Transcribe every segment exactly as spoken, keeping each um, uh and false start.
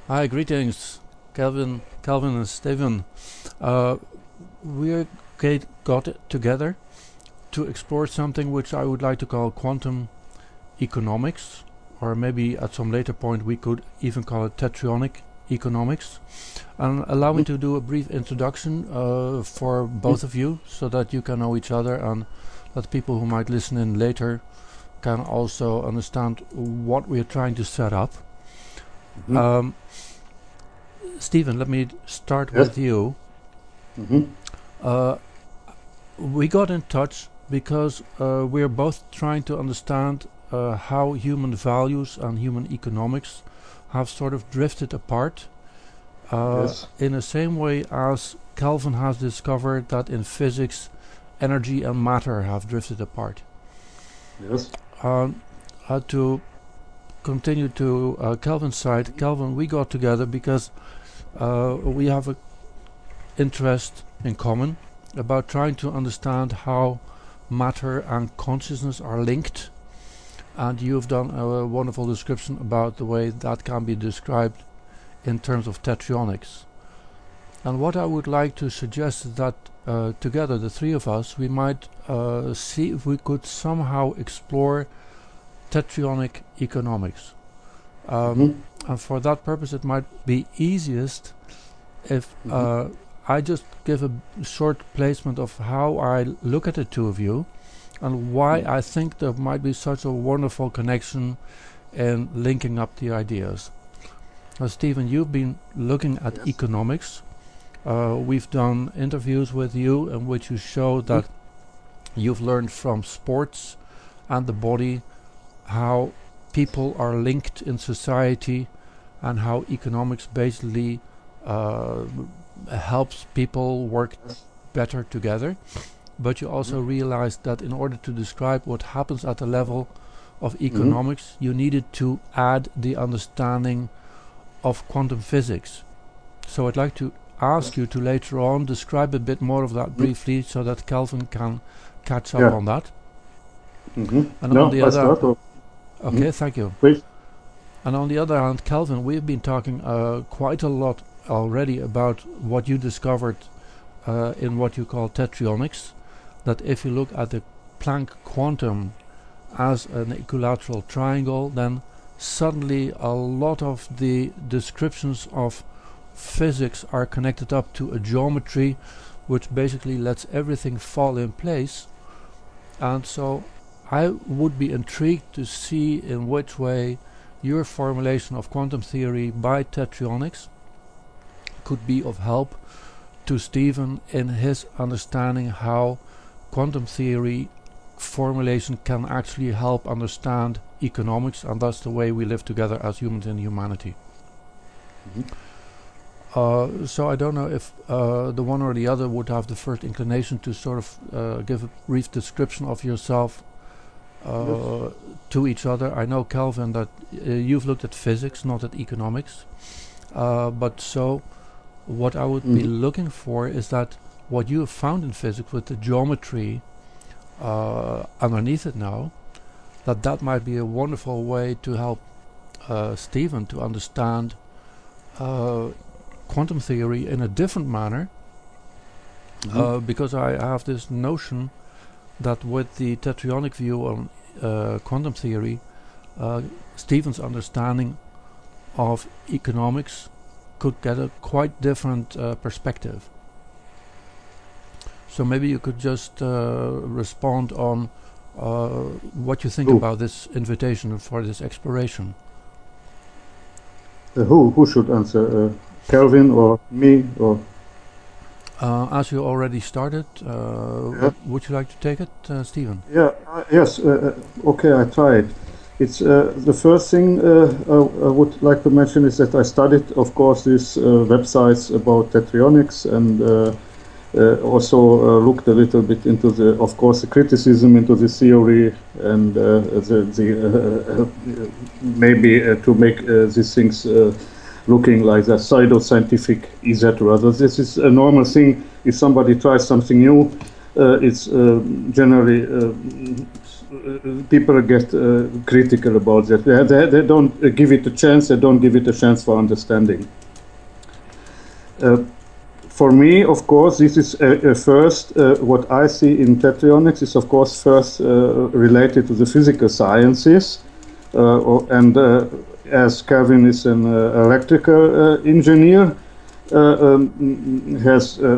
Hi, greetings, Calvin, Calvin and Stephen. Uh, we get, got it together to explore something which I would like to call quantum economics, or maybe at some later point we could even call it tetronic economics. And allow me to do a brief introduction uh, for both of you, so that you can know each other and that people who might listen in later can also understand what we are trying to set up. Mm-hmm. Um, Stephen, let me start Yes. with you. Mm-hmm. Uh, we got in touch because uh, we're both trying to understand uh, how human values and human economics have sort of drifted apart uh, Yes. in the same way as Kelvin has discovered that in physics energy and matter have drifted apart. Yes. Um, uh, to continue to uh, Kelvin's side, Kelvin, we got together because uh, we have an interest in common about trying to understand how matter and consciousness are linked, and you've done a wonderful description about the way that can be described in terms of tetronics. And what I would like to suggest is that uh, together, the three of us, we might uh, see if we could somehow explore tetronic economics. Um, Mm-hmm. and for that purpose, it might be easiest if Mm-hmm. uh, I just give a short placement of how I look at the two of you and why I think there might be such a wonderful connection in linking up the ideas. Now, Stephen, you've been looking at Yes. economics. Uh, we've done interviews with you in which you show Mm-hmm. that you've learned from sports and the body how people are linked in society and how economics basically uh, helps people work Yes. better together. But you also Mm-hmm. realized that in order to describe what happens at the level of Mm-hmm. economics, you needed to add the understanding of quantum physics. So I'd like to ask Yes. you to later on describe a bit more of that Mm-hmm. briefly so that Kelvin can catch up Yeah. on that. Mm-hmm. And on No, the I other, start. Or, okay, mm-hmm. thank you. Please. And on the other hand, Kelvin, we've been talking uh, quite a lot already about what you discovered uh, in what you call tetronics. That if you look at the Planck quantum as an equilateral triangle, then suddenly a lot of the descriptions of physics are connected up to a geometry which basically lets everything fall in place. And so I would be intrigued to see in which way your formulation of quantum theory by tetronics could be of help to Stephen in his understanding how quantum theory formulation can actually help understand economics, and that's the way we live together as humans in humanity. Mm-hmm. Uh, so I don't know if uh, the one or the other would have the first inclination to sort of uh, give a brief description of yourself uh, Yes. to each other. I know, Kelvin, that uh, you've looked at physics, not at economics. Uh, but so what I would be Mm-hmm. looking for is that what you have found in physics with the geometry uh, underneath it now, that that might be a wonderful way to help uh, Stephen to understand uh, quantum theory in a different manner, Mm-hmm. uh, because I have this notion that with the tetronic view on uh, quantum theory, uh, Stephen's understanding of economics could get a quite different uh, perspective. So maybe you could just uh, respond on uh, what you think Who? about this invitation for this exploration. Uh, who? Who should answer? Uh, Kelvin or me or? Uh, as you already started, uh, Yeah. would you like to take it, uh, Stephen? Yeah. Uh, yes. Uh, uh, okay. I tried. It's uh, the first thing uh, I, I would like to mention is that I studied, of course, these uh, websites about tetronics and uh, uh, also uh, looked a little bit into the, of course, the criticism into the theory and uh, the, the uh, uh, maybe uh, to make uh, these things uh, looking like a pseudo-scientific, et cetera. So this is a normal thing. If somebody tries something new, uh, it's uh, generally uh, uh, people get uh, critical about that. They, they, they don't uh, give it a chance. They don't give it a chance for understanding. Uh, for me, of course, this is a, a first. Uh, what I see in tetrionics is, of course, first uh, related to the physical sciences, uh, or, and uh, as Kevin is an uh, electrical uh, engineer. Uh, um, has uh,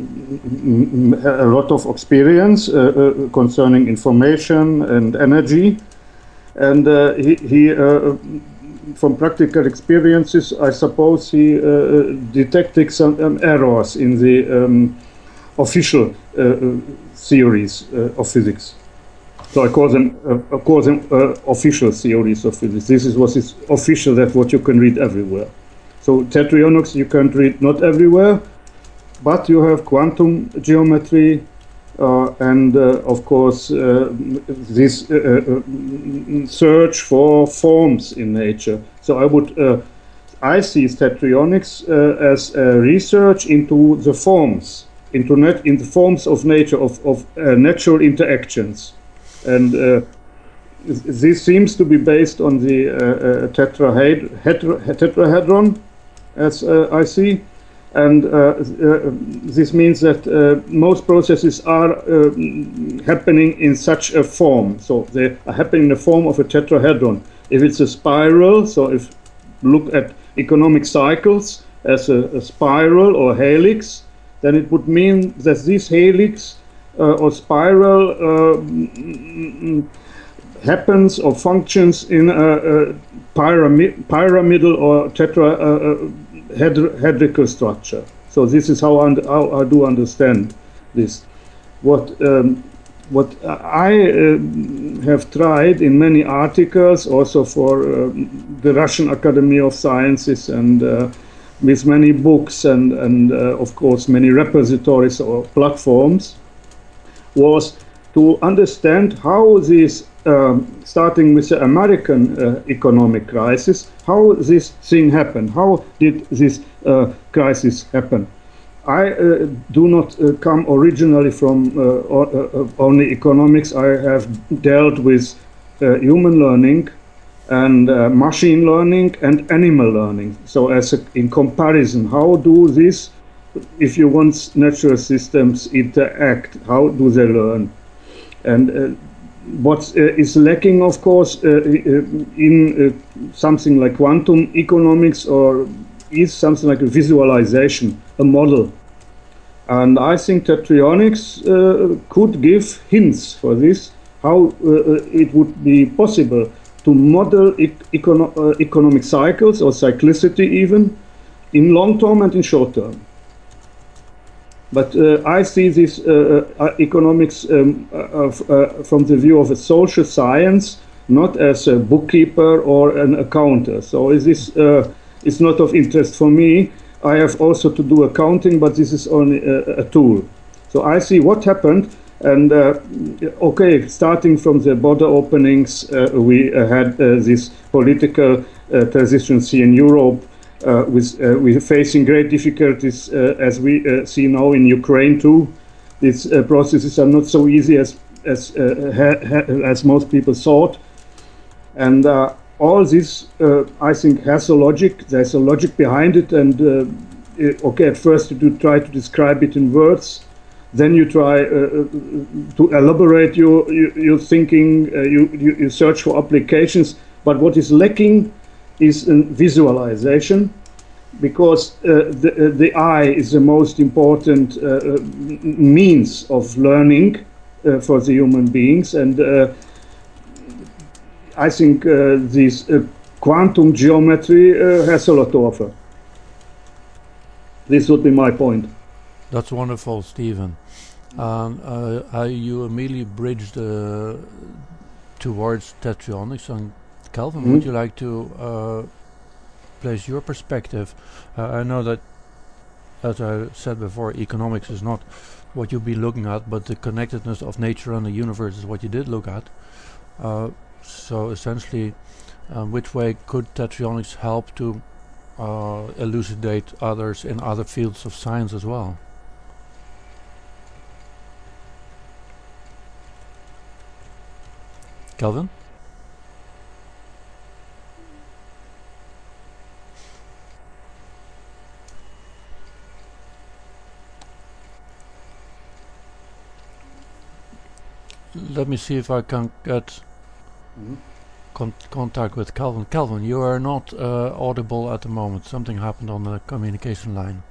um, a lot of experience uh, uh, concerning information and energy, and uh, he, he uh, from practical experiences, I suppose he uh, detected some um, errors in the um, official uh, theories uh, of physics. So I call them, uh, I call them uh, official theories of physics. This is what is official, that what you can read everywhere. So tetrionics you can't read not everywhere, but you have quantum geometry uh, and uh, of course uh, this uh, uh, search for forms in nature. So I would uh, I see tetrionics uh, as a research into the forms, into net, in the forms of nature, of, of uh, natural interactions, and uh, this seems to be based on the uh, uh, tetrahedron, tetrahedron as uh, I see, and uh, uh, this means that uh, most processes are uh, happening in such a form. So they are happening in the form of a tetrahedron. If it's a spiral, so if look at economic cycles as a, a spiral or helix, then it would mean that this helix uh, or spiral uh, happens or functions in a, a pyramid, pyramidal or tetrahedrical structure. So this is how, how I do understand this. What um, what I uh, have tried in many articles, also for uh, the Russian Academy of Sciences, and uh, with many books and and uh, of course many repositories or platforms, was to understand how this. Um, starting with the American uh, economic crisis, how this thing happened, how did this uh, crisis happen? I uh, do not uh, come originally from uh, uh, only economics. I have dealt with uh, human learning and uh, machine learning and animal learning. So as a, in comparison, how do these, if you want, natural systems interact, how do they learn? And uh, what uh, is lacking, of course, uh, in uh, something like quantum economics, or is something like a visualization, a model. And I think tetrionics uh, could give hints for this, how uh, it would be possible to model e econo uh, economic cycles, or cyclicity even, in long term and in short term. But uh, I see this uh, uh, economics um, uh, uh, from the view of a social science, not as a bookkeeper or an accountant. So is this uh, it's not of interest for me. I have also to do accounting, but this is only a, a tool. So I see what happened, and uh, okay, starting from the border openings, uh, we uh, had uh, this political uh, transitions here in Europe. Uh, with, uh, we're facing great difficulties, uh, as we uh, see now in Ukraine too. These uh, processes are not so easy as as uh, ha ha as most people thought, and uh, all this, uh, I think, has a logic. There's a logic behind it, and uh, it, okay, at first you do try to describe it in words, then you try uh, to elaborate your your, your thinking. Uh, you, you you search for applications, but what is lacking is a visualization, because uh, the, uh, the eye is the most important uh, means of learning uh, for the human beings, and uh, I think uh, this uh, quantum geometry uh, has a lot to offer. This would be my point. That's wonderful, Stephen. Um, uh, uh, you immediately bridged uh, towards tetrionics, and Kelvin, mm-hmm. would you like to uh, place your perspective? Uh, I know that, as I said before, economics is not what you've been looking at, but the connectedness of nature and the universe is what you did look at. Uh, so essentially, um, which way could tetrionics help to uh, elucidate others in other fields of science as well? Kelvin? Let me see if I can get Mhm. con contact with Calvin. Calvin, you are not uh, audible at the moment. Something happened on the communication line.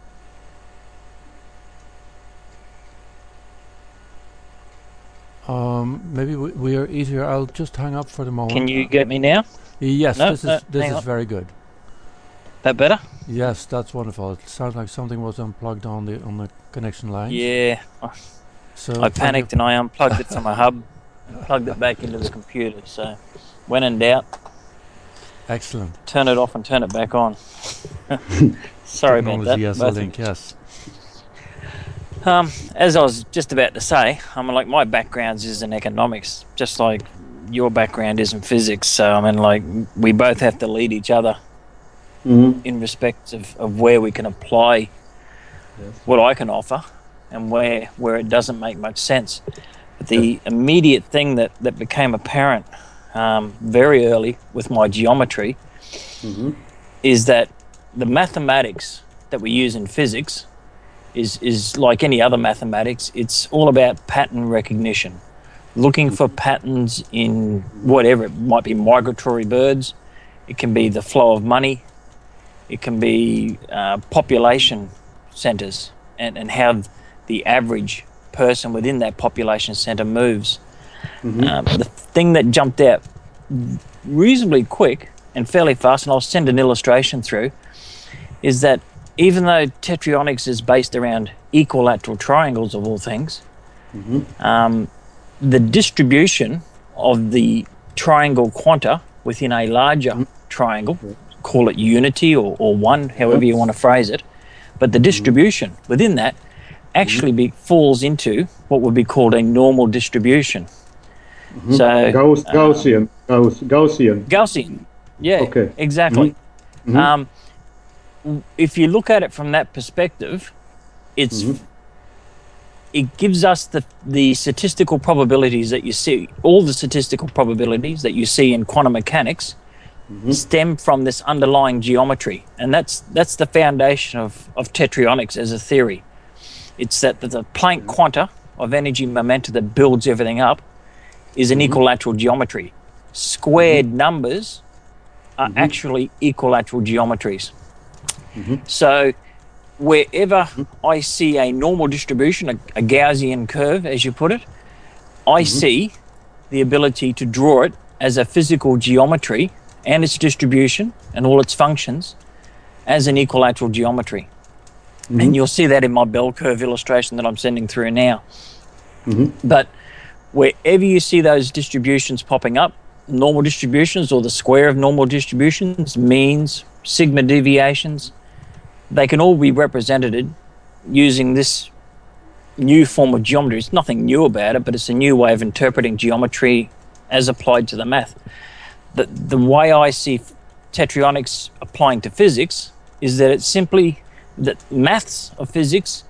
Um, maybe we, we are easier. I'll just hang up for the moment. Can you get me now? Yes, No, this is no, this hang is on. very good. That better? Yes, that's wonderful. It sounds like something was unplugged on the on the connection line. Yeah. So I panicked and I unplugged it from a hub, plugged it back into the computer. So, when in doubt, excellent. turn it off and turn it back on. Sorry about that. Technology as a both of link, you. yes. Um, as I was just about to say, I'm like my background is in economics, just like your background is in physics. So I mean, like we both have to lead each other Mhm. in respect of, of where we can apply Yes. what I can offer and where where it doesn't make much sense. But the immediate thing that, that became apparent um, very early with my geometry Mhm. is that the mathematics that we use in physics is, is like any other mathematics. It's all about pattern recognition, looking for patterns in whatever. It might be migratory birds, it can be the flow of money, it can be uh, population centers and, and how the average person within that population center moves. Mhm. Um, the thing that jumped out reasonably quick and fairly fast, and I'll send an illustration through, is that even though tetrayonics is based around equilateral triangles of all things, Mhm. um, the distribution of the triangle quanta within a larger Mhm. triangle, call it unity or, or one, however you want to phrase it, but the distribution within that actually be, falls into what would be called a normal distribution. Mhm. So Gauss, um, Gaussian, Gauss, Gaussian. Gaussian, yeah, Okay. exactly. Mhm. Um, if you look at it from that perspective, it's Mhm. it gives us the the statistical probabilities that you see. All the statistical probabilities that you see in quantum mechanics Mhm. stem from this underlying geometry, and that's that's the foundation of of tetrayonics as a theory. It's that the Planck quanta of energy momentum that builds everything up is an Mhm. equilateral geometry. Squared numbers are Mhm. actually equilateral geometries. Mhm. So wherever I see a normal distribution, a, a Gaussian curve, as you put it, I see the ability to draw it as a physical geometry and its distribution and all its functions as an equilateral geometry. Mhm. And you'll see that in my bell curve illustration that I'm sending through now. Mhm. But wherever you see those distributions popping up, normal distributions or the square of normal distributions, means, sigma deviations, they can all be represented using this new form of geometry. It's nothing new about it, but it's a new way of interpreting geometry as applied to the math. The, the way I see tetrayonics applying to physics is that it's simply that maths of physics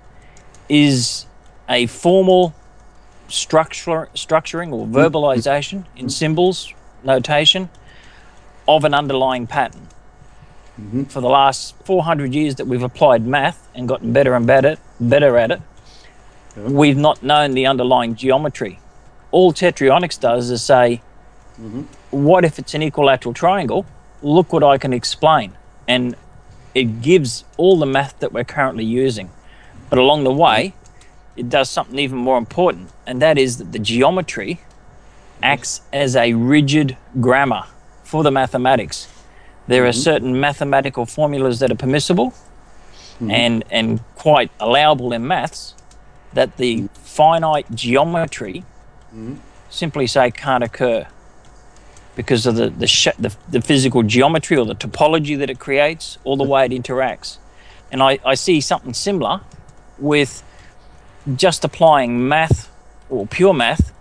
is a formal structure, structuring or verbalization in symbols, notation, of an underlying pattern. Mhm. For the last four hundred years that we've applied math and gotten better and better, better at it, Yeah. we've not known the underlying geometry. All tetrayonics does is say, Mhm. what if it's an equilateral triangle? Look what I can explain. And it gives all the math that we're currently using. But along the way, it does something even more important, and that is that the geometry acts as a rigid grammar for the mathematics. There are certain mathematical formulas that are permissible and, and quite allowable in maths that the finite geometry simply say can't occur because of the, the, sh- the, the physical geometry or the topology that it creates or the way it interacts. And I, I see something similar with just applying math or pure math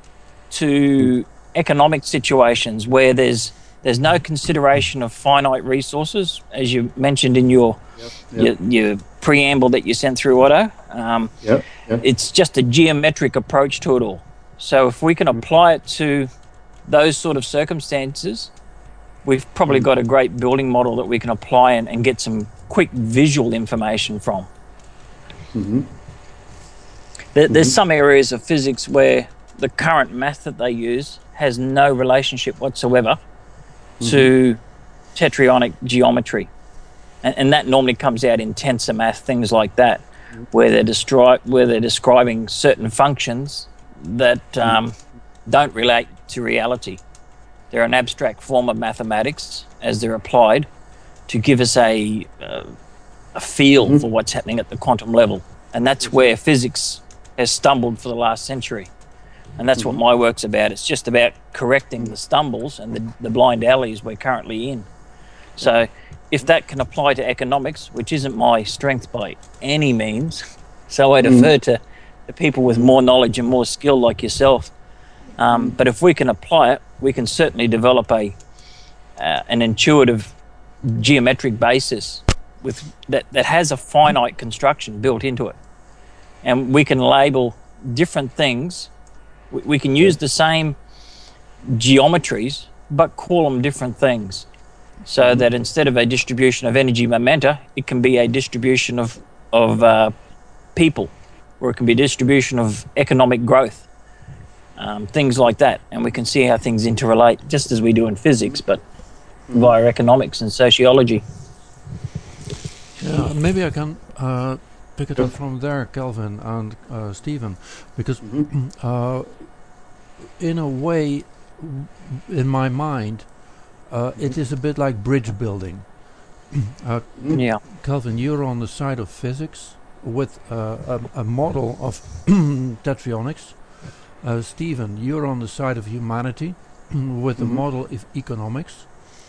to economic situations where there's there's no consideration of finite resources, as you mentioned in your Yep. your, your preamble that you sent through, Otto. Um, Yep. Yep. it's just a geometric approach to it all. So if we can apply it to those sort of circumstances, we've probably got a great building model that we can apply and, and get some quick visual information from. Mm-hmm. There, Mm-hmm. There's some areas of physics where the current math that they use has no relationship whatsoever mm-hmm. to tetraionic geometry. And, and that normally comes out in tensor math, things like that, mm-hmm. where they're, destri- where they're describing certain functions that um, don't relate to reality. They're an abstract form of mathematics as they're applied to give us a, uh, a feel mm-hmm. for what's happening at the quantum level. And that's where physics has stumbled for the last century. And that's mm-hmm. what my work's about. It's just about correcting the stumbles and the, the blind alleys we're currently in. So if that can apply to economics, which isn't my strength by any means, so I defer mm-hmm. to the people with more knowledge and more skill like yourself. Um, but if we can apply it, we can certainly develop a uh, an intuitive geometric basis with that, that has a finite construction built into it. And we can label different things. We, we can use the same geometries, but call them different things. So mm-hmm. that instead of a distribution of energy momenta, it can be a distribution of, of uh, people, or it can be a distribution of economic growth. Um, things like that, and we can see how things interrelate, just as we do in physics, but mm-hmm. via economics and sociology. Yeah, maybe I can uh, pick it up from there, Kelvin and uh, Stephen, because mm-hmm. uh, in a way, in my mind, uh, it is a bit like bridge building. uh, yeah, Kelvin, you're on the side of physics with uh, a, a model of tetraionics. Uh, Stephen, you're on the side of humanity with the mm-hmm. model of economics,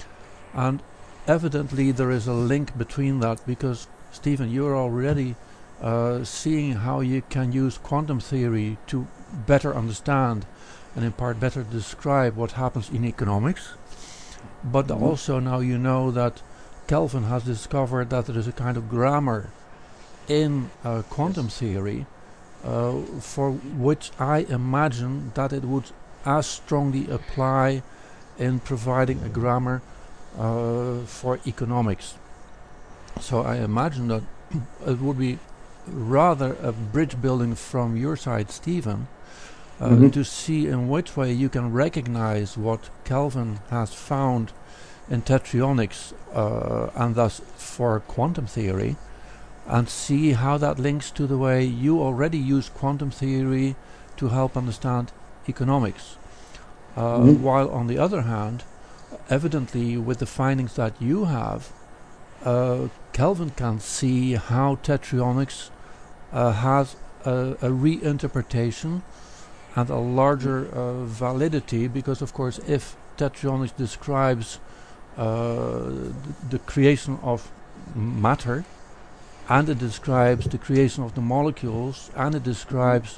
and evidently there is a link between that, because Stephen, you're already uh, seeing how you can use quantum theory to better understand and in part better describe what happens in economics, but mm-hmm. also now you know that Kelvin has discovered that there is a kind of grammar in uh, quantum yes. theory Uh, for which I imagine that it would as strongly apply in providing a grammar uh, for economics. So I imagine that it would be rather a bridge building from your side, Stephen, uh, mm-hmm. to see in which way you can recognize what Kelvin has found in tetraionics uh, and thus for quantum theory, and see how that links to the way you already use quantum theory to help understand economics. Uh, mm-hmm. While on the other hand, evidently with the findings that you have, uh, Kelvin can see how tetraionics uh, has a, a reinterpretation and a larger uh, validity, because of course if tetraionics describes uh, th- the creation of matter, and it describes the creation of the molecules, and it describes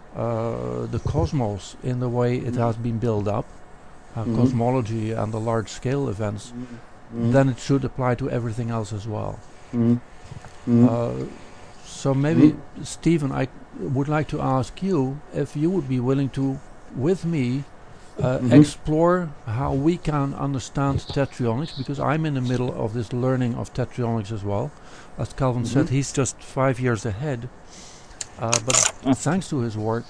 uh, the cosmos in the way it has been built up, uh, mm-hmm. cosmology and the large-scale events, mm-hmm. then it should apply to everything else as well. Mm-hmm. Uh, so maybe, mm-hmm. Stephen, I would like to ask you if you would be willing to, with me, uh, mm-hmm. explore how we can understand tetraionics, because I'm in the middle of this learning of tetraionics as well. As Kelvin mm-hmm. said, he's just five years ahead, uh, but mm. thanks to his work,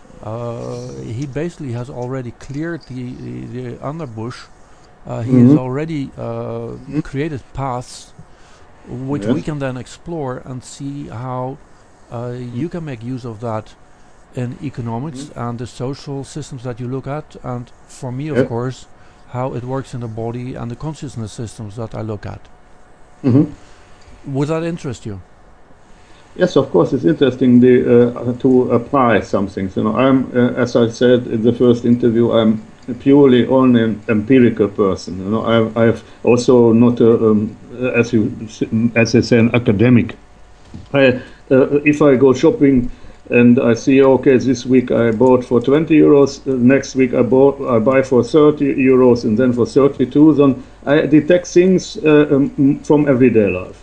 uh, he basically has already cleared the, the, the underbush. Uh, he mm-hmm. has already uh, mm-hmm. created paths which yes. we can then explore and see how uh, you can make use of that in economics mm-hmm. and the social systems that you look at, and for me, of yep. course, how it works in the body and the consciousness systems that I look at. Mm-hmm. Would that interest you? Yes, of course, it's interesting the, uh, to apply some things. You know, I'm, uh, as I said in the first interview, I'm purely only an empirical person. You know, I've, I've also not, a, um, as you, as I say, an academic. I, uh, if I go shopping and I see, okay, this week I bought for twenty euros, uh, next week I bought, I buy for thirty euros, and then for thirty-two. Then I detect things uh, um, from everyday life.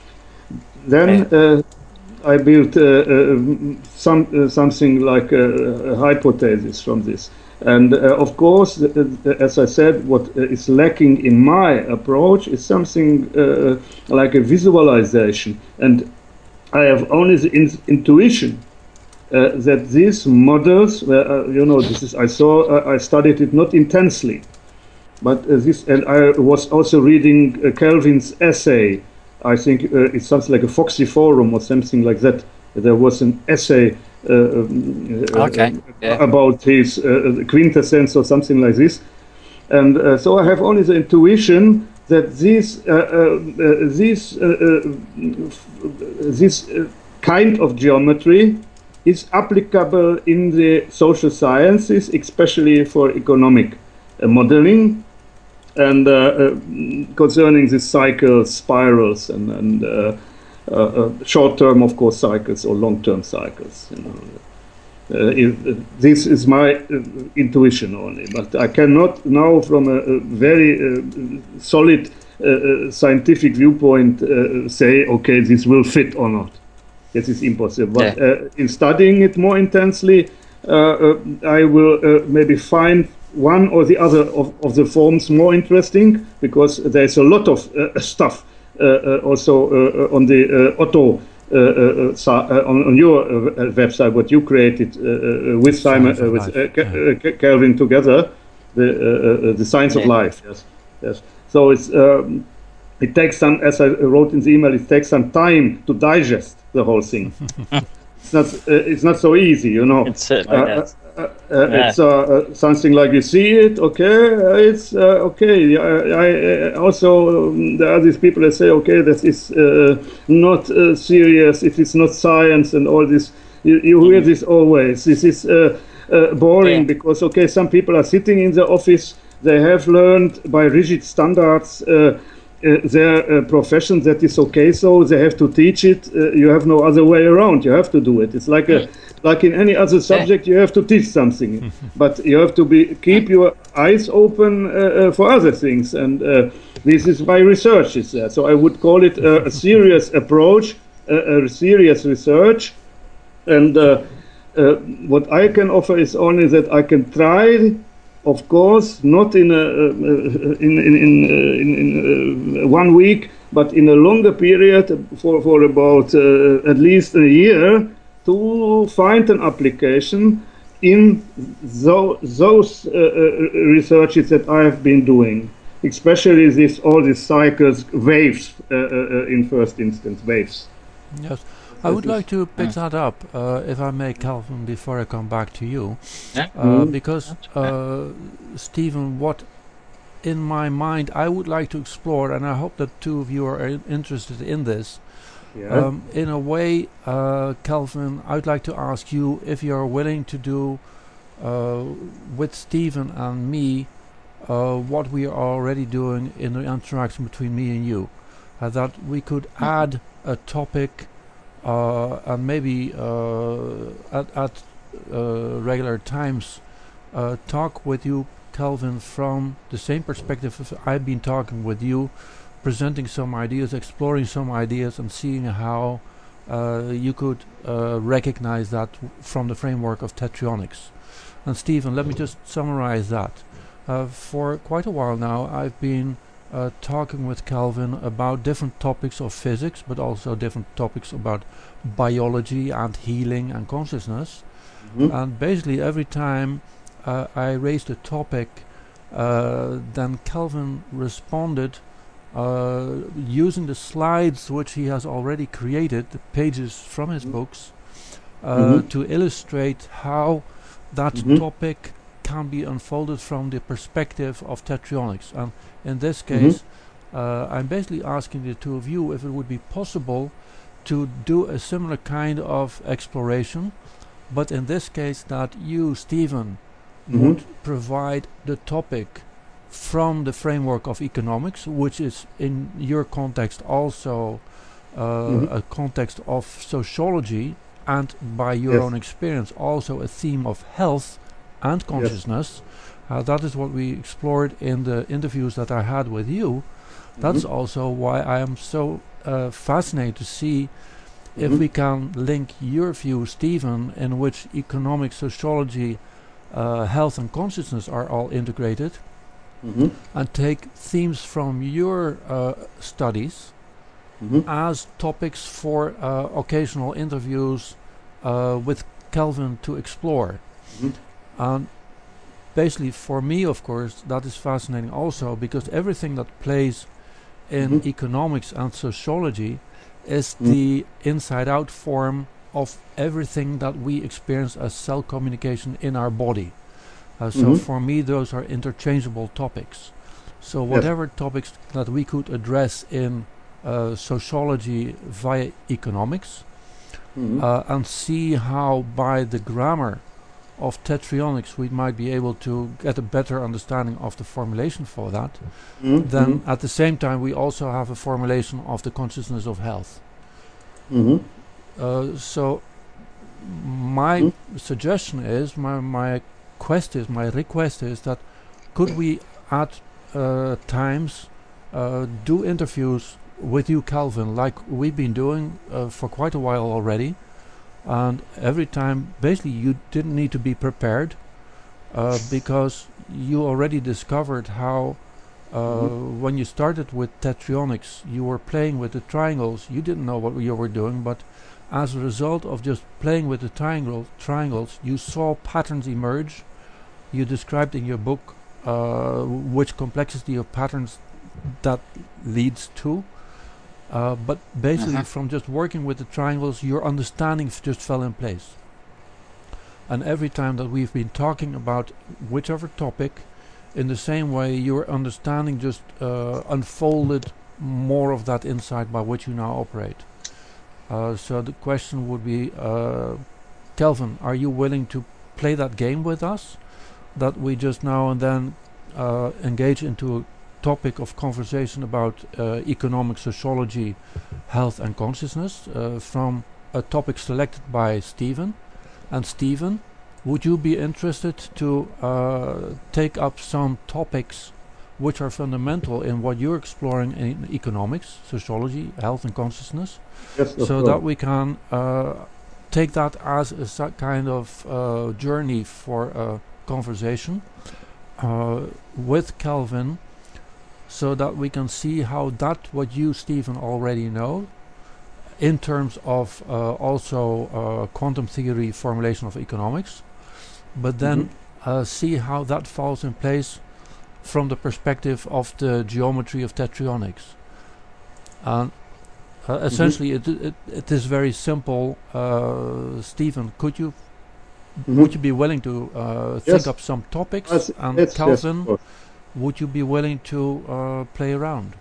Then uh, I built uh, uh, some uh, something like a, a hypothesis from this. And uh, of course, uh, as I said, what is lacking in my approach is something uh, like a visualization. And I have only the in intuition uh, that these models, uh, you know, this is I saw, uh, I studied it not intensely, but uh, this, and I was also reading uh, Kelvin's essay. I think uh, it's something like a Foxy Forum or something like that. There was an essay uh, um, Okay. uh, Yeah. about his uh, quintessence or something like this. And uh, so I have only the intuition that this uh, uh, this uh, uh, this uh, kind of geometry is applicable in the social sciences, especially for economic uh, modeling, and uh, uh, concerning the cycles, spirals, and, and uh, uh, uh, short-term, of course, cycles or long-term cycles. You know. Uh, if, uh, this is my uh, intuition only, but I cannot now, from a, a very uh, solid uh, uh, scientific viewpoint, uh, say, okay, this will fit or not. This is impossible. But Yeah. uh, in studying it more intensely, uh, uh, I will uh, maybe find one or the other of, of the forms more interesting, because there's a lot of uh, stuff uh, uh, also uh, on the uh, Otto. Uh, uh, so, uh, on, on your uh, website, what you created uh, uh, with Simon, uh, with uh, Ke- uh, Kelvin together, the uh, uh, the science of Yeah. life. Yes, yes. So it's um, it takes some, as I wrote in the email, it takes some time to digest the whole thing. It's not uh, it's not so easy, you know. It certainly Uh, does. uh, uh, Yeah. It's uh, uh, something like you see it, okay, uh, it's uh, okay. I, I also, um, there are these people that say, okay, this is uh, not uh, serious, it is not science and all this. You, you hear this always. This is uh, uh, boring Yeah. because, okay, some people are sitting in the office, they have learned by rigid standards uh, uh, their uh, profession, that is okay, so they have to teach it. Uh, you have no other way around. You have to do it. It's like a, like in any other subject, you have to teach something, but you have to be keep your eyes open uh, uh, for other things. And uh, this is why research is there. So I would call it a, a serious approach, a, a serious research. And uh, uh, what I can offer is only that I can try. Of course, not in a uh, in in in, uh, in, in uh, one week, but in a longer period, for for about uh, at least a year, to find an application in tho- those uh, uh, researches that I have been doing, especially this all these cycles, waves uh, uh, in first instance, waves. Yes. I would like to pick that up, uh, if I may, Calvin, before I come back to you. Yeah. Uh, Mhm. Because, uh, Stephen, what in my mind I would like to explore, and I hope that two of you are in- interested in this, Yeah. um, in a way, uh, Calvin, I would like to ask you if you're willing to do uh, with Stephen and me uh, what we are already doing in the interaction between me and you. Uh, that we could add a topic uh, and maybe uh, at, at uh, regular times uh, talk with you, Calvin, from the same perspective as I've been talking with you, presenting some ideas, exploring some ideas, and seeing how uh, you could uh, recognize that w- from the framework of tetronics. And Stephen, let me just summarize that. Uh, for quite a while now, I've been uh, talking with Calvin about different topics of physics, but also different topics about biology and healing and consciousness. Mhm. And basically, every time uh, I raised a topic, uh, then Calvin responded uh, using the slides which he has already created, the pages from his Mhm. books, uh, Mhm. to illustrate how that Mhm. topic can be unfolded from the perspective of tetronics. And in this Mhm. case, uh, I'm basically asking the two of you if it would be possible to do a similar kind of exploration, but in this case that you, Stephen, Mhm. would provide the topic from the framework of economics, which is in your context also uh, Mhm. a context of sociology, and by your Yes. own experience also a theme of health and consciousness. Uh, that is what we explored in the interviews that I had with you. That's Mhm. also why I am so uh, fascinated to see if Mhm. we can link your view, Stephen, in which economic sociology uh, health and consciousness are all integrated, Mm-hmm. and take themes from your uh, studies Mm-hmm. as topics for uh, occasional interviews uh, with Kelvin to explore. Mhm. And basically, for me, of course, that is fascinating also, because everything that plays in Mhm. economics and sociology is Mm. the inside-out form of everything that we experience as cell communication in our body. Uh, so Mhm. for me, those are interchangeable topics. So whatever topics that we could address in uh, sociology via economics, Mhm. uh, and see how by the grammar of tetrionics we might be able to get a better understanding of the formulation for that, Mhm. then at the same time we also have a formulation of the consciousness of health. Mhm. Uh, so my Mhm. suggestion is, my, my quest is, my request is that could we at uh, times uh, do interviews with you, Kelvin, like we've been doing uh, for quite a while already, and every time basically you didn't need to be prepared uh, because you already discovered how uh, Mhm. when you started with tetrionics you were playing with the triangles. You didn't know what you were doing, but as a result of just playing with the triangle, triangles you saw patterns emerge. You described in your book uh, which complexity of patterns that leads to. Uh, but basically, Uh-huh. from just working with the triangles, your understanding f- just fell in place. And every time that we've been talking about whichever topic, in the same way, your understanding just uh, unfolded more of that insight by which you now operate. Uh, so the question would be, uh, Kelvin, are you willing to play that game with us? That we just now and then uh, engage into a topic of conversation about uh, economic sociology, health and consciousness uh, from a topic selected by Stephen. And Stephen, would you be interested to uh, take up some topics which are fundamental in what you're exploring in economics, sociology, health and consciousness, Yes, of so course. that we can uh, take that as a sa- kind of uh, journey for a conversation uh, with Kelvin, so that we can see how that what you, Stephen, already know in terms of uh, also uh, quantum theory formulation of economics, but then Mhm. uh, see how that falls in place from the perspective of the geometry of tetrionics. And uh, essentially it, it, it is very simple. uh, Stephen, could you Mhm. would you be willing to uh, think Yes. up some topics, Yes, and yes, yes, of Kelvin, course. would you be willing to uh, play around?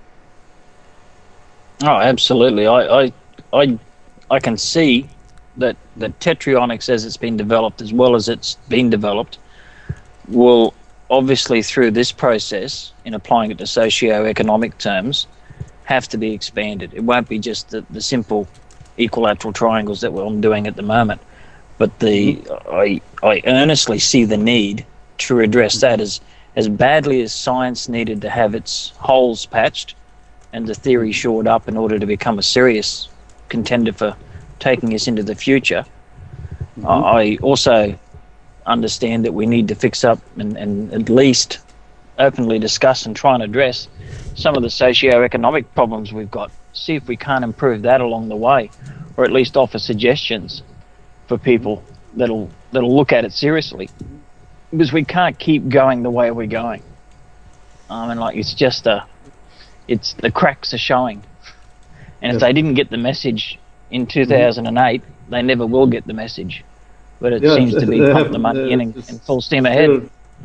Oh, absolutely. I, I, I, I can see that that tetrionics, as it's been developed, as well as it's been developed, will obviously through this process, in applying it to socio-economic terms, have to be expanded. It won't be just the, the simple equilateral triangles that I'm doing at the moment, but Mhm. the I I earnestly see the need to address that as as badly as science needed to have its holes patched and the theory Mhm. shored up in order to become a serious contender for taking us into the future. Mhm. I also understand that we need to fix up and, and at least openly discuss and try and address some of the socio-economic problems we've got. See if we can't improve that along the way, or at least offer suggestions for Mhm. people that'll that'll look at it seriously. Because we can't keep going the way we're going. I mean, like it's just a, it's the cracks are showing, and if Yes. they didn't get the message in Mhm. two thousand eight, they never will get the message. But it Yeah, seems th- to be they pump have the money uh, in and, and it's full steam ahead. still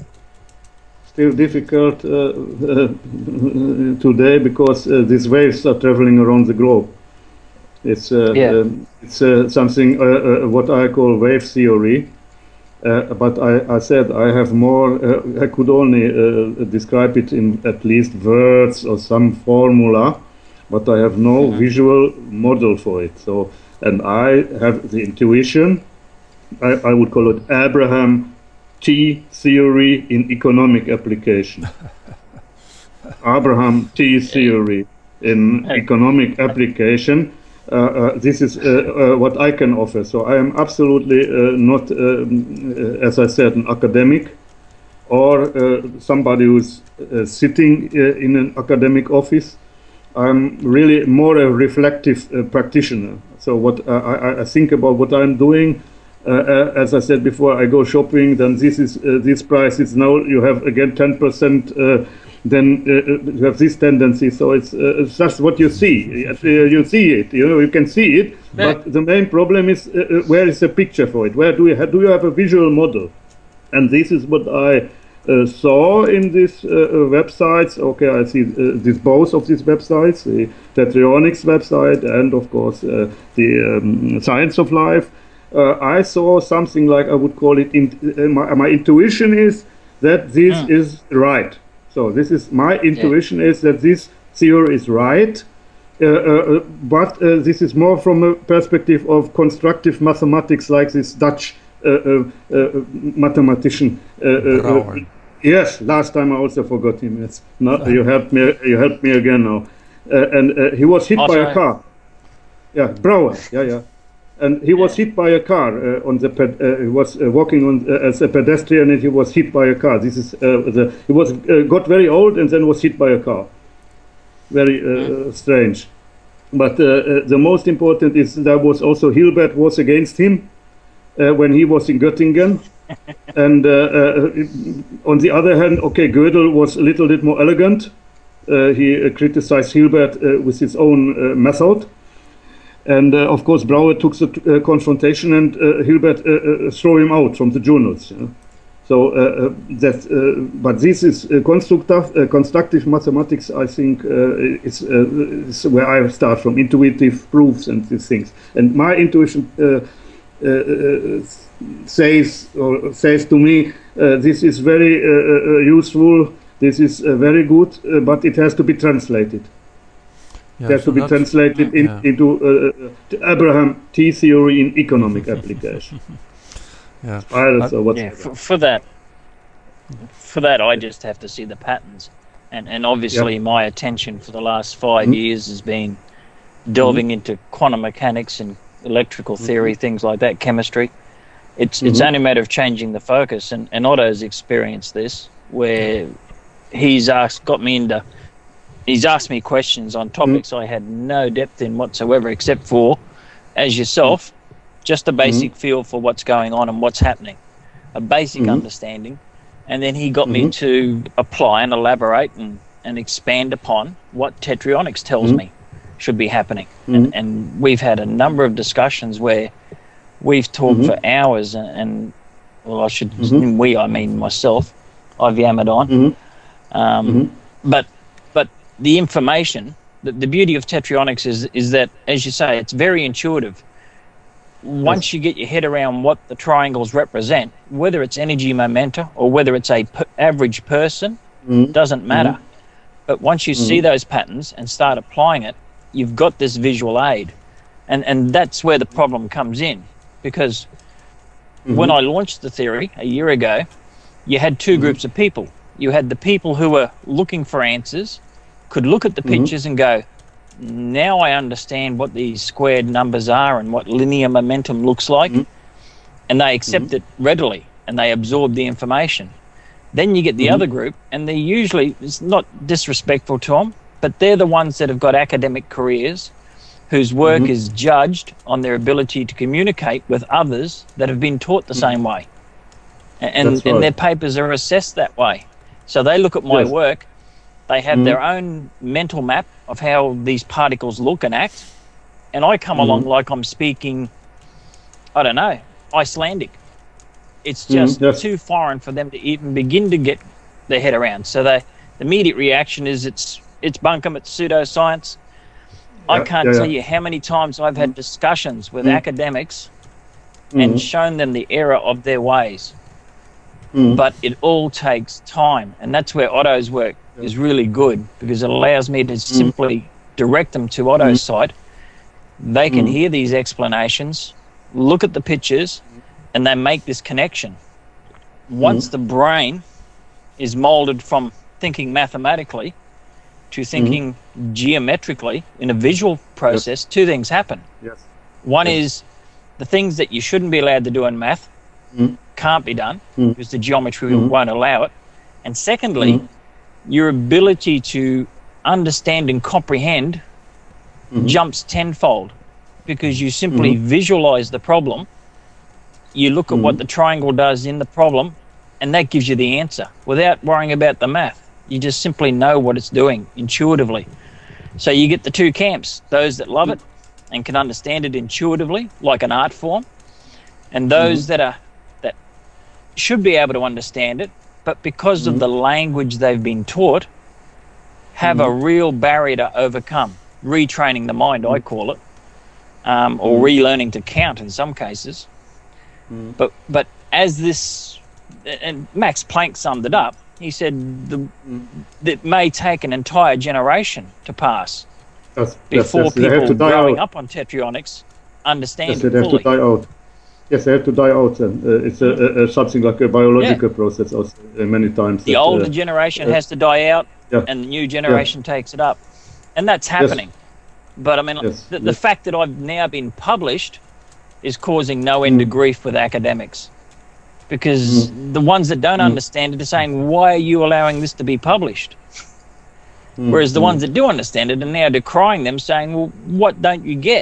still difficult uh, uh, today because uh, these waves are traveling around the globe. It's uh, Yeah. um, it's uh, something uh, uh, what I call wave theory. Uh, but I, I said I have more. Uh, I could only uh, describe it in at least words or some formula, but I have no Mm-hmm. visual model for it. So, and I have the intuition. I, I would call it Abraham T theory in economic application. Abraham T theory in economic application. uh, uh, this is uh, uh, what I can offer. So I am absolutely uh, not, um, uh, as I said, an academic or uh, somebody who's uh, sitting uh, in an academic office. I'm really more a reflective uh, practitioner. So what uh, I, I think about what I'm doing, uh, uh, as I said before, I go shopping, then this is uh, this price is now you have again ten percent, uh, then uh, you have this tendency. So it's, uh, it's just what you see. Uh, you see it, you know, you can see it. Yeah. But the main problem is uh, where is the picture for it? Where do you have, do you have a visual model? And this is what I Uh, saw in these uh, uh, websites. Okay, I see uh, this, both of these websites, the Tetrionics website and of course uh, the um, Science of Life. Uh, I saw something like, I would call it, in, uh, my, my intuition is that this mm. is right. So this is my intuition yeah. is that this theory is right, uh, uh, but uh, this is more from a perspective of constructive mathematics, like this Dutch uh, uh, uh, mathematician. Uh, uh, Yes, last time I also forgot him. Yes, not, you helped me. You helped me again now. Uh, and uh, he was hit oh, by sorry. a car. Yeah, Brouwer. Yeah, yeah. And he was yeah. hit by a car uh, on the. Ped uh, he was uh, walking on uh, as a pedestrian, and he was hit by a car. This is uh, the. He was uh, got very old and then was hit by a car. Very uh, mm. strange. But uh, uh, the most important is there was also Hilbert was against him uh, when he was in Göttingen. And uh, uh, on the other hand, okay, Gödel was a little bit more elegant. Uh, he uh, criticized Hilbert uh, with his own uh, method. And uh, of course, Brouwer took the uh, confrontation and uh, Hilbert uh, uh, threw him out from the journals. You know? So uh, uh, that, uh, but this is uh, constructive, uh, constructive mathematics, I think, uh, is, uh, is where I start from, intuitive proofs and these things. And my intuition uh, uh, uh, says or says to me, uh, this is very uh, uh, useful, this is uh, very good, uh, but it has to be translated. Yeah, it has so to be translated in, yeah. into uh, Abraham T theory in economic application. yeah, uh, yeah for, for that, for that, I just have to see the patterns, and and obviously yeah. my attention for the last five mm-hmm. years has been delving mm-hmm. into quantum mechanics and electrical theory, mm-hmm. things like that, chemistry. It's mm-hmm. it's only a matter of changing the focus, and, and Otto's experienced this, where he's asked, got me into, he's asked me questions on topics mm-hmm. I had no depth in whatsoever, except for, as yourself, mm-hmm. just a basic mm-hmm. feel for what's going on and what's happening, a basic mm-hmm. understanding, and then he got mm-hmm. me to apply and elaborate and, and expand upon what Tetrionics tells mm-hmm. me should be happening, mm-hmm. and, and we've had a number of discussions where we've talked mm-hmm. for hours, and, and well, I should mm-hmm. we I mean myself, I've yammered on. Mm-hmm. Um, mm-hmm. But but the information, the, the beauty of Tetrionics is is that, as you say, it's very intuitive. Once yes. you get your head around what the triangles represent, whether it's energy momenta or whether it's a p average person, mm-hmm. doesn't matter. Mm-hmm. But once you mm-hmm. see those patterns and start applying it, you've got this visual aid, and and that's where the problem comes in. Because mm-hmm. when I launched the theory a year ago, you had two mm-hmm. groups of people. You had the people who were looking for answers, could look at the mm-hmm. pictures and go, now I understand what these squared numbers are and what linear momentum looks like. Mm-hmm. And they accept mm-hmm. it readily and they absorb the information. Then you get the mm-hmm. other group, and they're usually, it's not disrespectful to them, but they're the ones that have got academic careers, whose work mm-hmm. is judged on their ability to communicate with others that have been taught the mm-hmm. same way. And, right. and their papers are assessed that way. So they look at my yes. work, they have mm-hmm. their own mental map of how these particles look and act, and I come mm-hmm. along like I'm speaking, I don't know, Icelandic. It's just mm-hmm. yes. too foreign for them to even begin to get their head around. So they, the immediate reaction is it's, it's bunkum, it's pseudoscience. I can't yeah, yeah. tell you how many times I've had discussions with mm. academics mm. and shown them the error of their ways. Mm. But it all takes time. And that's where Otto's work yeah. is really good, because it allows me to mm. simply direct them to Otto's mm. site. They can mm. hear these explanations, look at the pictures, and they make this connection. Once mm. the brain is molded from thinking mathematically, to thinking mm-hmm. geometrically in a visual process, yes. two things happen. Yes. One yes. is the things that you shouldn't be allowed to do in math mm-hmm. can't be done mm-hmm. because the geometry mm-hmm. won't allow it. And secondly, mm-hmm. your ability to understand and comprehend mm-hmm. jumps tenfold because you simply mm-hmm. visualize the problem. You look at mm-hmm. what the triangle does in the problem, and that gives you the answer without worrying about the math. You just simply know what it's doing intuitively. So you get the two camps, those that love it and can understand it intuitively like an art form, and those mm-hmm. that are that should be able to understand it, but because mm-hmm. of the language they've been taught, have mm-hmm. a real barrier to overcome. Retraining the mind, mm-hmm. I call it, um, or mm-hmm. relearning to count in some cases. Mm-hmm. But but as this, and Max Planck summed it up, he said the, mm-hmm. it may take an entire generation to pass yes, before yes, yes. people growing out. up on tetraionics understand yes, it they have fully. to die out. Yes, they have to die out. And uh, it's a, a, a something like a biological yeah. process also, uh, many times. The that, older uh, generation uh, has to die out, yeah. and the new generation yeah. takes it up. And that's happening. Yes. But I mean, yes. the, the yes. fact that I've now been published is causing no end mm. of grief with academics. Because mm. the ones that don't mm. understand it are saying, why are you allowing this to be published? Mm. Whereas the mm. ones that do understand it are now decrying them, saying, well, what don't you get?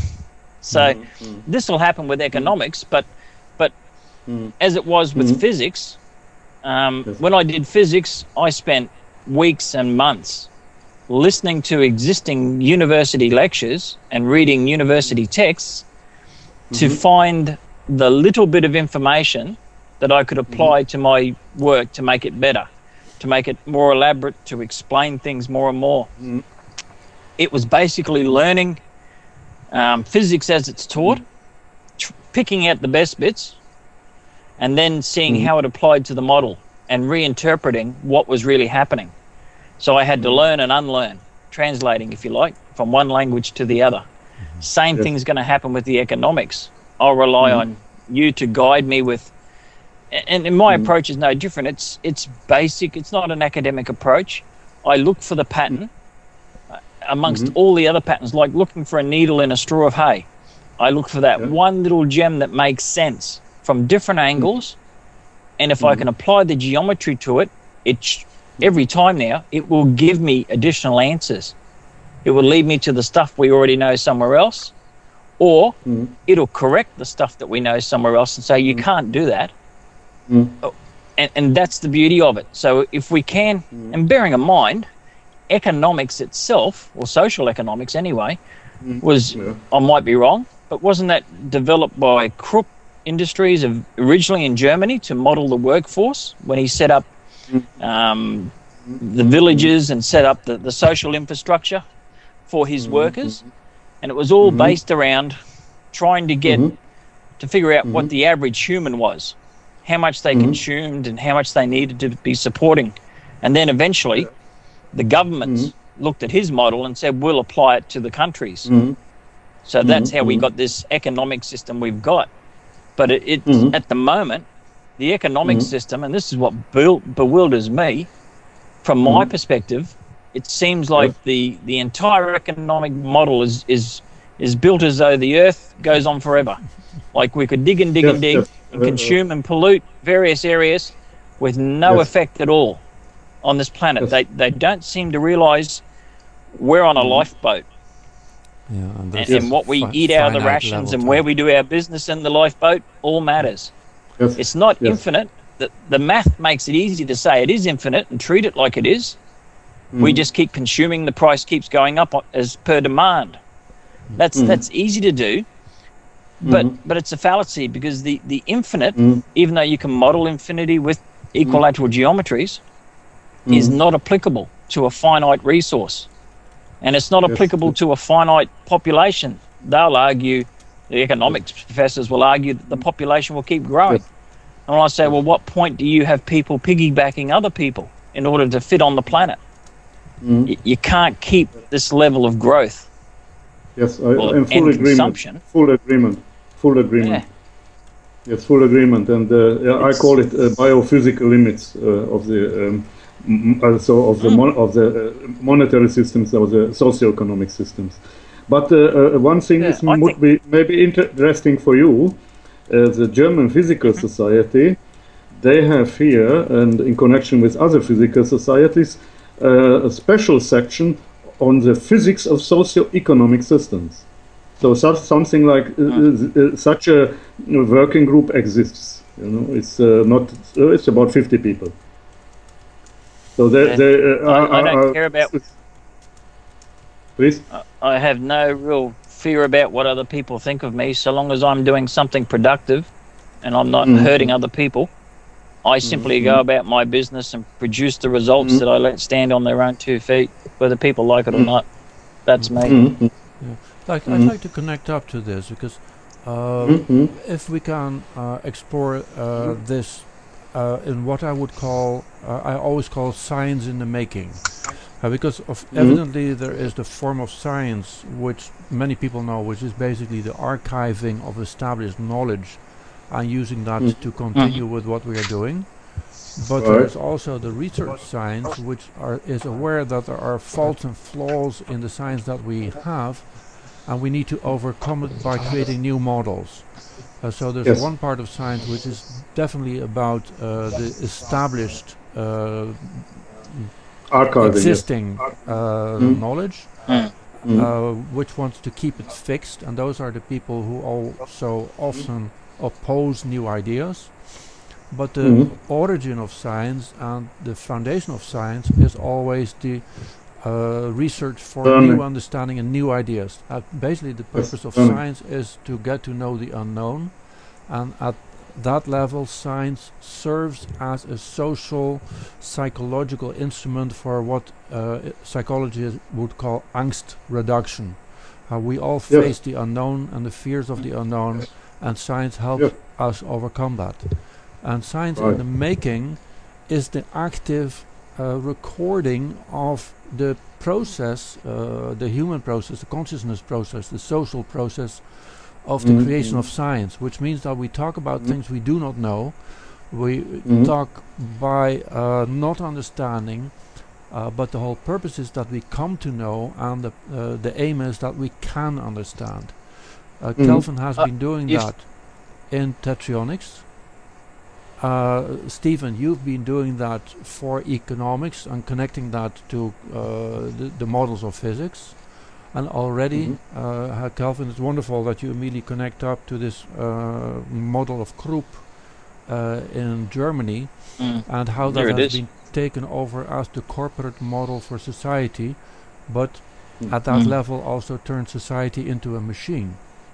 So mm. Mm. this will happen with economics, but but mm. as it was with mm. physics, um, yes. when I did physics, I spent weeks and months listening to existing university lectures and reading university texts mm-hmm. to find the little bit of information that I could apply mm-hmm. to my work to make it better, to make it more elaborate, to explain things more and more. Mm-hmm. It was basically learning um, physics as it's taught, mm-hmm. tr- picking out the best bits, and then seeing mm-hmm. how it applied to the model and reinterpreting what was really happening. So I had to learn and unlearn, translating, if you like, from one language to the other. Mm-hmm. Same yes. thing's going to happen with the economics. I'll rely mm-hmm. on you to guide me with, and, and my mm-hmm. approach is no different. It's it's basic. It's not an academic approach. I look for the pattern uh, amongst mm-hmm. all the other patterns, like looking for a needle in a straw of hay. I look for that yeah. one little gem that makes sense from different angles, mm-hmm. and if mm-hmm. I can apply the geometry to it, it sh- every time now, it will give me additional answers. It will lead me to the stuff we already know somewhere else, or mm. it'll correct the stuff that we know somewhere else and say, you mm. can't do that. Mm. And, and that's the beauty of it. So if we can, mm. and bearing in mind, economics itself, or social economics anyway, mm. was, yeah. I might be wrong, but wasn't that developed by Krupp Industries of, originally in Germany to model the workforce when he set up Um, the villages and set up the, the social infrastructure for his workers, and it was all mm-hmm. based around trying to get mm-hmm. to figure out mm-hmm. what the average human was, how much they mm-hmm. consumed and how much they needed to be supporting, and then eventually the governments mm-hmm. looked at his model and said, we'll apply it to the countries. Mm-hmm. So that's mm-hmm. how we got this economic system we've got. But it, it mm-hmm. at the moment, the economic mm-hmm. system, and this is what be- bewilders me, from my mm-hmm. perspective, it seems like yeah. the, the entire economic model is, is is built as though the earth goes on forever. Like we could dig and dig yes, and dig yes. and uh, consume uh, and pollute various areas with no yes. effect at all on this planet. Yes. They they don't seem to realise we're on a mm-hmm. lifeboat. Yeah, and, and, and what we fi- eat out of the rations and where we do our business in the lifeboat all matters. Yes. It's not yes. infinite. The, the math makes it easy to say it is infinite and treat it like it is. Mm. We just keep consuming. The price keeps going up as per demand. That's mm. that's easy to do, but mm. but it's a fallacy because the, the infinite, mm. even though you can model infinity with equilateral mm. geometries, mm. is not applicable to a finite resource. And it's not yes. applicable to a finite population. They'll argue, the economics professors will argue that the population will keep growing. Yes. And I say, well, what point do you have people piggybacking other people in order to fit on the planet? Mm. Y- you can't keep this level of growth. Yes, I, I'm full agreement. Full agreement. Full agreement. Yeah. Yes, full agreement. And uh, yeah, I call it uh, biophysical limits uh, of the um, m- also of the mon- of the uh, monetary systems or the socio-economic systems. But uh, uh, one thing Yeah, is I would think. be maybe interesting for you. Uh, the German Physical Society, they have here, and in connection with other physical societies, uh, a special section on the physics of socio-economic systems. So such something like uh, uh, uh, such a working group exists. You know, it's uh, not. Uh, it's about fifty people. So they Yeah, they uh, I, are, I are, don't are care about. please. I I have no real fear about what other people think of me, so long as I'm doing something productive and I'm not hurting Mm-hmm. other people. I simply Mm-hmm. go about my business and produce the results that I let stand on their own two feet, whether people like it or not. That's me. Mm-hmm. Yeah. Like I'd Mm-hmm. like to connect up to this because uh, Mm-hmm. if we can uh, explore uh, this uh, in what I would call, uh, I always call science in the making. Uh, because of Mm-hmm. evidently there is the form of science which many people know, which is basically the archiving of established knowledge and using that to Mhm. continue with what we are doing. But there Right. is also the research science, which are, is aware that there are faults and flaws in the science that we have, and we need to overcome it by creating new models. Uh, so there's Yes. one part of science which is definitely about uh, the established, uh, Archiving. Yes. existing uh, Mm-hmm. knowledge, Mm. uh, which wants to keep it fixed, and those are the people who also often oppose new ideas. But the Mm-hmm. origin of science and the foundation of science is always the uh, research for Learning. new understanding and new ideas. Uh, basically, the Yes. purpose of Learning. science is to get to know the unknown, and at that level, science serves as a social, psychological instrument for what uh, psychologists would call angst reduction. Uh, we all Yes. face the unknown and the fears of the unknown, and science helps Yes. us overcome that. And science in Right. the making is the active uh, recording of the process, uh, the human process, the consciousness process, the social process of the Mm-hmm. creation of science, which means that we talk about Mm-hmm. things we do not know. We Mm-hmm. talk by uh, not understanding, uh, but the whole purpose is that we come to know, and the, uh, the aim is that we can understand. Uh, Mhm. Kelvin has Uh, been doing if- that in Tetrionics. Uh, Stephen, you've been doing that for economics and connecting that to uh, the, the models of physics. And already, Mhm. uh, Kelvin, it's wonderful that you immediately connect up to this uh, model of Krupp uh, in Germany, Mm. and how There that it has is. been taken over as the corporate model for society, but Mm. at that Mm. level also turned society into a machine.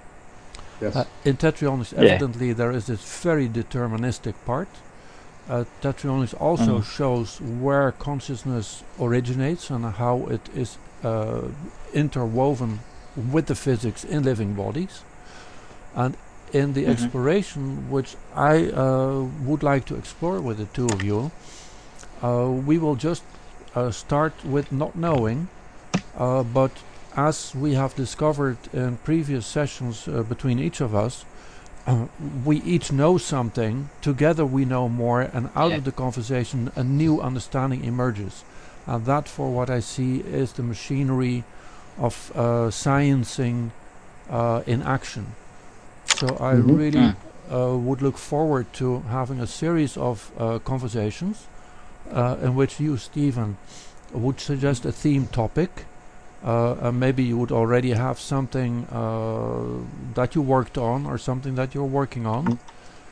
Yes. Uh, in Tetrionics, Yeah. evidently, there is this very deterministic part. Uh, Tetrionics also Mm. shows where consciousness originates and how it is uh, interwoven with the physics in living bodies. And in the Mhm. exploration, which I uh, would like to explore with the two of you, uh, we will just uh, start with not knowing, uh, but as we have discovered in previous sessions uh, between each of us, uh, we each know something, together we know more, and out Yeah. of the conversation a new understanding emerges. And that, for what I see, is the machinery of uh, sciencing uh, in action. So I Mhm. really Mm. uh, would look forward to having a series of uh, conversations uh, in which you, Stephen, would suggest a theme topic. Uh, and maybe you would already have something uh, that you worked on or something that you're working on, Mhm.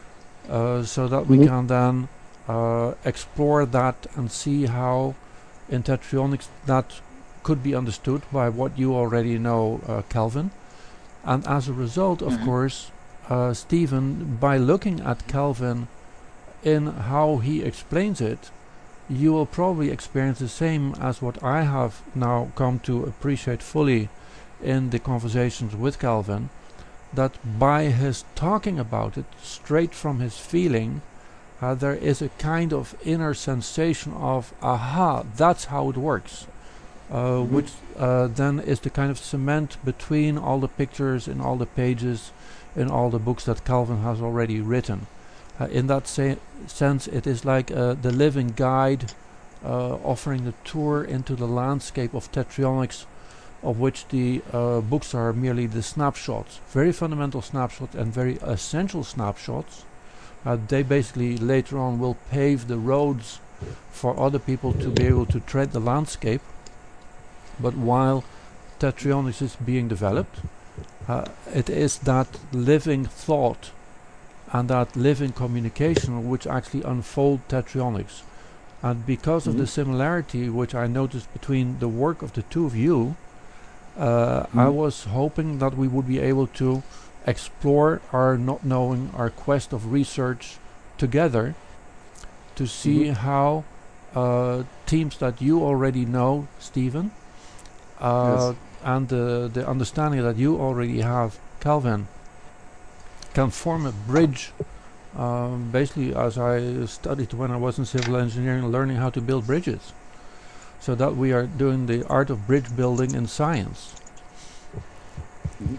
uh, so that we Mhm. can then uh, explore that and see how in Tetrionics that could be understood by what you already know, uh, Kelvin. And as a result, of Mhm. course, uh, Stephen, by looking at Kelvin in how he explains it, you will probably experience the same as what I have now come to appreciate fully in the conversations with Calvin, that by his talking about it straight from his feeling, uh, there is a kind of inner sensation of, aha, that's how it works, uh, Mhm. which uh, then is the kind of cement between all the pictures in all the pages in all the books that Calvin has already written. Uh, in that sa- sense, it is like uh, the living guide uh, offering a tour into the landscape of tetrionics, of which the uh, books are merely the snapshots, very fundamental snapshots and very essential snapshots. Uh, they basically later on will pave the roads for other people to be able to tread the landscape. But while tetrionics is being developed, uh, it is that living thought and that living communication which actually unfold tetrionics. And because mm-hmm. of the similarity which I noticed between the work of the two of you, uh, mm-hmm. I was hoping that we would be able to explore our not knowing, our quest of research together, to see mm-hmm. how uh, teams that you already know, Stephen, uh, yes. and the, the understanding that you already have, Calvin, can form a bridge, um, basically as I studied when I was in civil engineering, learning how to build bridges, so that we are doing the art of bridge building in science. Mm-hmm.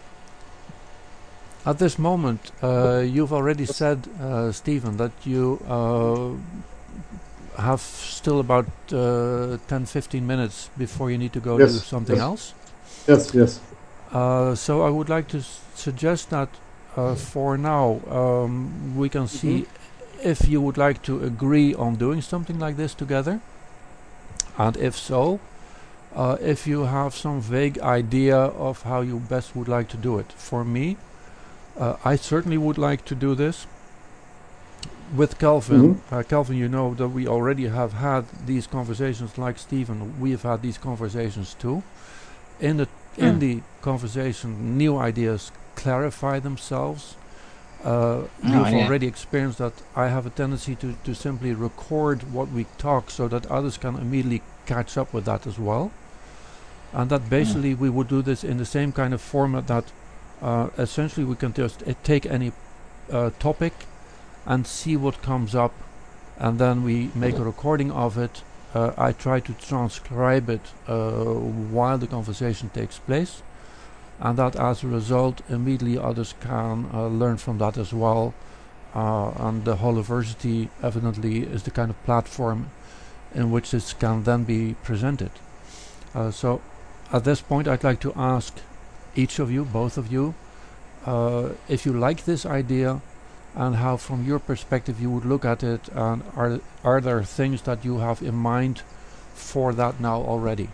At this moment, uh, you've already said, uh, Stephen, that you uh, have still about uh, ten to fifteen minutes before you need to go yes, do something yes. else. Yes, yes. Uh, so I would like to s suggest that uh, for now um, we can see mm-hmm. if you would like to agree on doing something like this together, and if so, uh, if you have some vague idea of how you best would like to do it. For me, Uh, I certainly would like to do this with Calvin. Mm-hmm. uh, Calvin, you know that we already have had these conversations, like Stephen. We have had these conversations too. In the mm. in the conversation, new ideas clarify themselves. Uh, oh, you've yeah. already experienced that. I have a tendency to to simply record what we talk, so that others can immediately catch up with that as well. And that basically mm. we would do this in the same kind of format that. Uh, essentially we can just uh, take any uh, topic and see what comes up, and then we make a recording of it. uh, I try to transcribe it uh, while the conversation takes place, and that as a result immediately others can uh, learn from that as well, uh, and the Holoversity evidently is the kind of platform in which this can then be presented. Uh, so at this point I'd like to ask each of you, both of you, uh, if you like this idea, and how from your perspective you would look at it, and are are there things that you have in mind for that now already?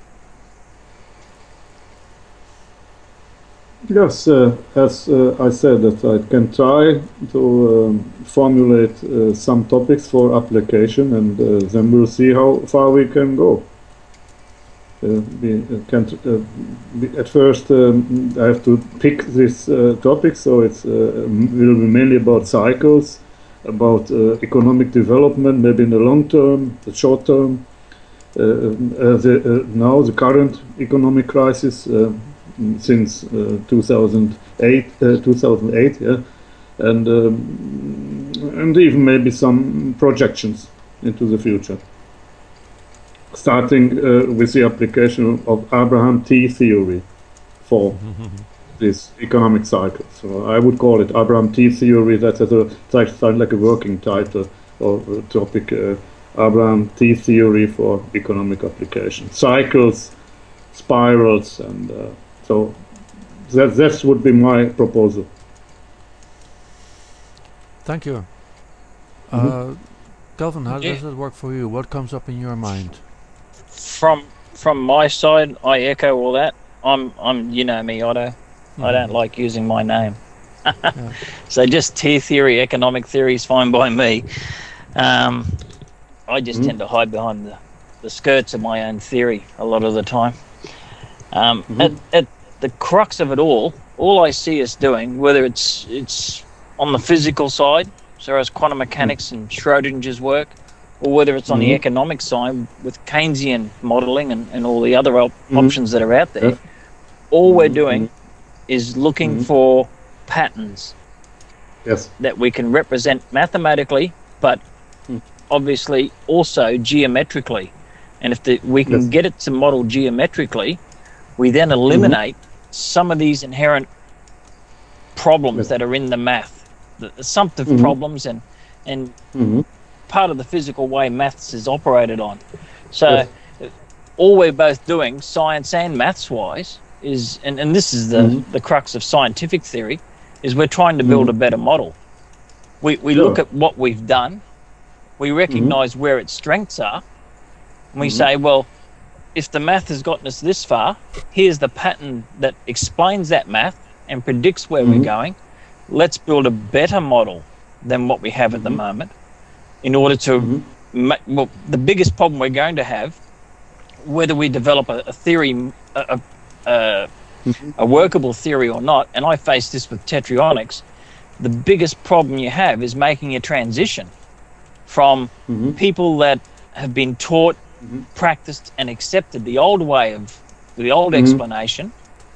Yes, uh, as uh, I said, that I can try to um, formulate uh, some topics for application, and uh, then we'll see how far we can go. Uh, we uh, can uh, we at first um, I have to pick this uh, topic, so it's uh, will be mainly about cycles, about uh, economic development, maybe in the long term, the short term. Uh, uh, the, uh, now the current economic crisis uh, since uh, two thousand eight, uh, two thousand eight, yeah, and um, and even maybe some projections into the future. Starting uh, with the application of Abraham T theory for this economic cycle. So I would call it Abraham T theory. That has a sounds like a working title or a topic. Uh, Abraham T theory for economic application, cycles, spirals, and uh, so that that would be my proposal. Thank you. Mm-hmm. uh, Calvin, how Yeah. does it work for you? What comes up in your mind? From from my side, I echo all that. I'm I'm you know me, Otto. Mm-hmm. I don't like using my name. Yeah. So just T theory, economic theory is fine by me. Um, I just Mm-hmm. tend to hide behind the, the skirts of my own theory a lot of the time. Um, Mm-hmm. at, at the crux of it all, all I see us doing, whether it's it's on the physical side, so as quantum mechanics and Schrodinger's work, or whether it's on Mm-hmm. the economic side with Keynesian modelling and, and all the other op Mm-hmm. options that are out there, Yeah. all we're Mm-hmm. doing is looking Mm-hmm. for patterns Yes. that we can represent mathematically, but Mm. obviously also geometrically. And if the, we can Yes. get it to model geometrically, we then eliminate some of these inherent problems Yes. that are in the math, the assumptive Mhm. problems, and and Mm-hmm. part of the physical way maths is operated on. So Yes. all we're both doing, science and maths-wise, is, and, and this is the, Mhm. the crux of scientific theory, is we're trying to build Mhm. a better model. We, we Sure. look at what we've done, we recognize where its strengths are, and we Mhm. say, well, if the math has gotten us this far, here's the pattern that explains that math and predicts where Mhm. we're going. Let's build a better model than what we have at the moment in order to Mhm. ma- well, the biggest problem we're going to have, whether we develop a, a theory, a, a, a, a workable theory or not, and I face this with tetrionics, the biggest problem you have is making a transition from Mhm. people that have been taught, practiced, and accepted the old way of the old Mhm. explanation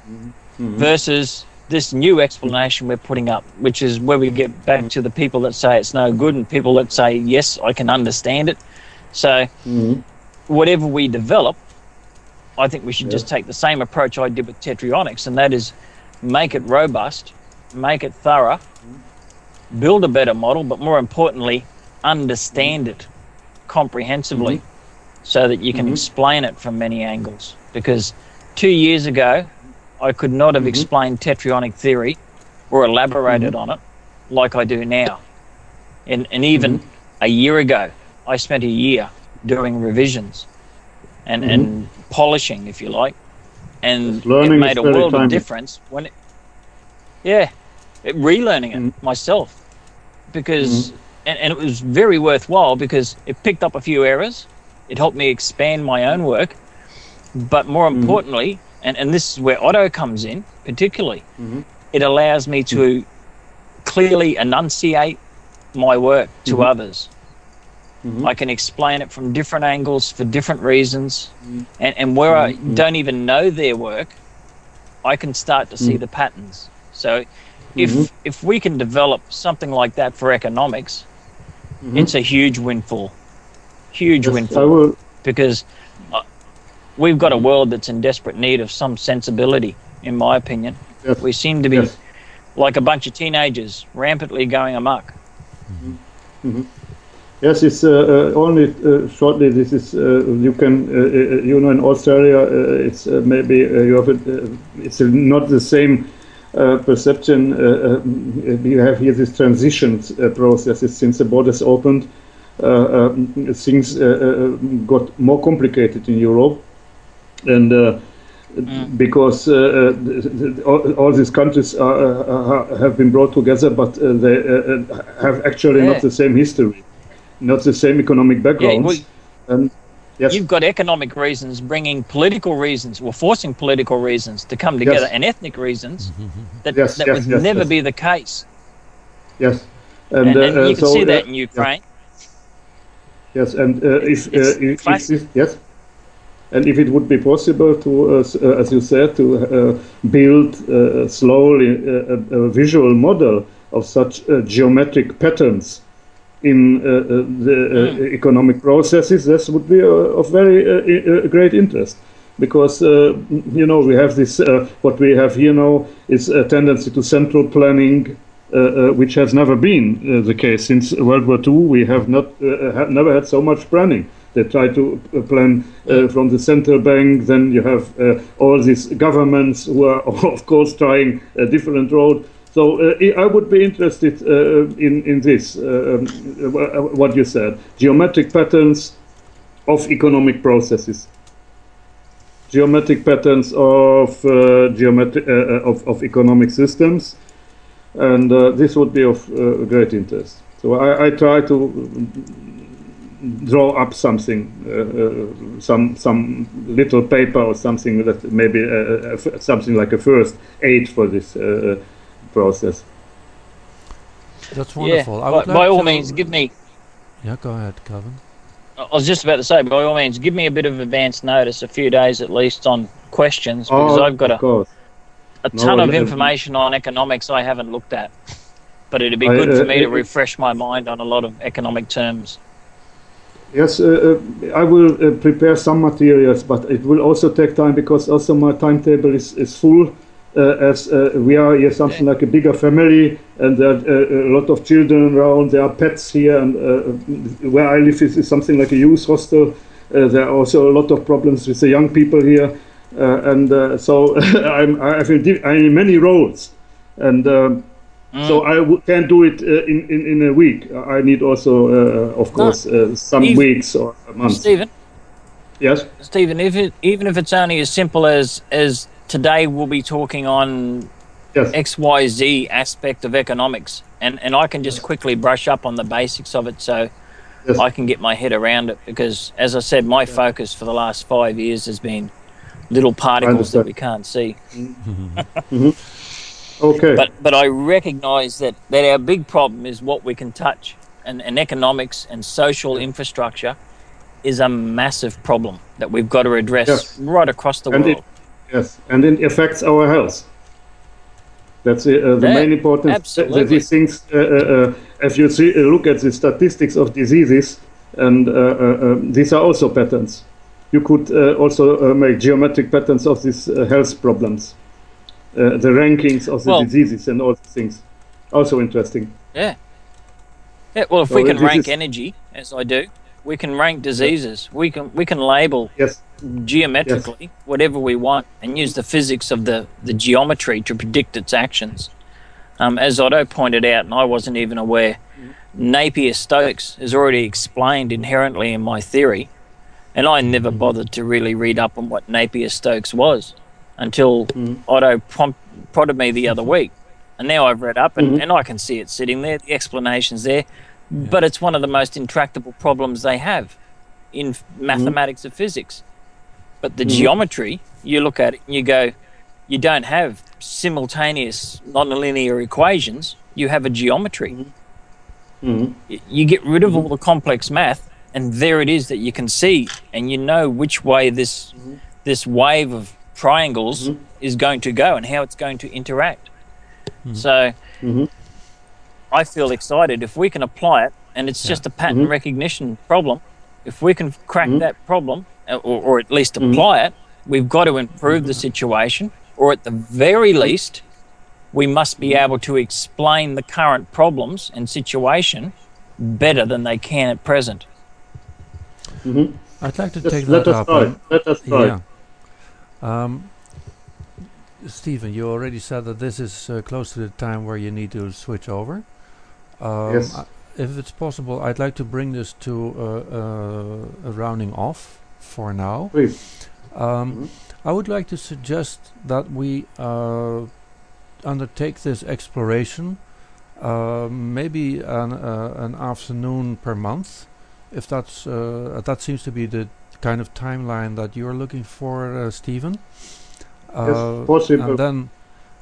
versus this new explanation we're putting up, which is where we get back to the people that say it's no good and people that say, yes, I can understand it. So Mhm. whatever we develop, I think we should Yes. just take the same approach I did with tetrionics, and that is make it robust, make it thorough, build a better model, but more importantly, understand it comprehensively so that you can Mhm. explain it from many angles. Because two years ago, I could not have explained tetrionic theory or elaborated on it like I do now. And, and even a year ago, I spent a year doing revisions and, Mhm. and polishing, if you like. And Yes, learning it is made a very world of timely. difference when it, yeah, it, relearning it Mhm. myself. Because, and, and it was very worthwhile because it picked up a few errors. It helped me expand my own work. But more importantly, and, and this is where Otto comes in particularly, it allows me to clearly enunciate my work to others. I can explain it from different angles for different reasons. And, and where I don't even know their work, I can start to see the patterns. So if if we can develop something like that for economics, it's a huge windfall. Huge Yes, I windfall. will. Because uh, we've got a world that's in desperate need of some sensibility, in my opinion. Yes. We seem to be Yes. like a bunch of teenagers rampantly going amok. Yes, it's uh, uh, only uh, shortly. This is uh, you can uh, uh, you know in Australia uh, it's uh, maybe uh, you have a, uh, it's not the same uh, perception. Uh, uh, you have here this transition uh, processes since the borders opened. Uh, uh, things uh, uh, got more complicated in Europe, and uh, because uh, uh, th- th- all, all these countries are, uh, have been brought together, but uh, they uh, uh, have actually Yeah. not the same history, not the same economic backgrounds. well, And yes, You've got economic reasons bringing political reasons, or forcing political reasons to come together, Yes. and ethnic reasons that, Yes, that yes, would yes, never yes. be the case. yes, and, And, uh, and uh, you can so, see uh, that in yeah. Ukraine. Yes, and uh, It's- if, it's uh, if, if classic. this, yes, and if it would be possible to, uh, s- uh, as you said, to uh, build uh, slowly uh, a, a visual model of such uh, geometric patterns in uh, uh, the uh, economic processes, this would be uh, of very uh, uh, great interest. Because uh, you know we have this, uh, what we have here now is a tendency to central planning, uh, uh, which has never been uh, the case since World War Two. We have not uh, have never had so much planning. They try to uh, plan uh, from the central bank. Then you have uh, all these governments who are, of course, trying a different road. So uh, I would be interested uh, in in this, uh, um, what you said, geometric patterns of economic processes. Geometric patterns of uh, geometric uh, uh, of, of economic systems, and uh, this would be of uh, great interest. So I, I try to draw up something, uh, uh, some some little paper or something that maybe uh, uh, something like a first aid for this uh, process. That's Yeah, wonderful. I by, would by like all to- means, give me. Yeah, go ahead, Calvin. I was just about to say, by all means, give me a bit of advance notice, a few days at least, on questions, because Oh, I've got of a, course. a No, ton of uh, information on economics I haven't looked at. But it'd be I, good for uh, me to uh, refresh my mind on a lot of economic terms. Yes, uh, uh, I will uh, prepare some materials, but it will also take time because also my timetable is, is full. uh, as uh, we are here something like a bigger family, and there are uh, a lot of children around. There are pets here, and uh, where I live is, is something like a youth hostel. Uh, there are also a lot of problems with the young people here, uh, and uh, so I'm, I feel di- I'm in many roles, and um, Mm. so I w- can't do it uh, in, in in a week. I need also, uh, of course, uh, some Eve- weeks or months. Stephen, Yes. Stephen, if it, even if it's only as simple as as today we'll be talking on Yes. X Y Z aspect of economics, and and I can just quickly brush up on the basics of it, so Yes. I can get my head around it. Because, as I said, my focus for the last five years has been little particles that understand. we can't see. Okay. But but I recognise that that our big problem is what we can touch, and, and economics and social infrastructure is a massive problem that we've got to address Yes. right across the And world. it, yes, and it affects our health. That's uh, uh, the Yeah, main importance. absolutely. That these things, uh, uh, uh, if you see, uh, look at the statistics of diseases, and uh, uh, uh, these are also patterns. You could uh, also uh, make geometric patterns of these uh, health problems, uh, the rankings of the Well- diseases, and all these things. Also interesting. Yeah. Yeah. Well, if So we can this rank is- energy, as I do, we can rank diseases. We can we can label Yes. geometrically whatever we want and use the physics of the, the geometry to predict its actions. Um, as Otto pointed out, and I wasn't even aware, Napier-Stokes is already explained inherently in my theory, and I never bothered to really read up on what Napier-Stokes was until Otto prompt, prodded me the other week. And now I've read up, and, and I can see it sitting there, the explanation's there, but it's one of the most intractable problems they have in mathematics of physics. But the geometry, you look at it and you go, you don't have simultaneous nonlinear equations, you have a geometry. Mhm. Y- You get rid of all the complex math, and there it is that you can see, and you know which way this this wave of triangles is going to go and how it's going to interact. So Mhm. I feel excited if we can apply it, and it's just a pattern recognition problem. If we can crack that problem, uh, or, or at least apply it, we've got to improve the situation, or at the very least, we must be able to explain the current problems and situation better than they can at present. I'd like to Yes, take let that us up. try. and- Let us try. Yeah. Um, Stephen, you already said that this is uh, close to the time where you need to switch over. Um, Yes. I- if it's possible, I'd like to bring this to uh, uh, a rounding off for now. Please. Um, I would like to suggest that we uh, undertake this exploration, uh, maybe an, uh, an afternoon per month, if that's uh, that seems to be the kind of timeline that you're looking for, uh, Stephen. Uh, possible. And then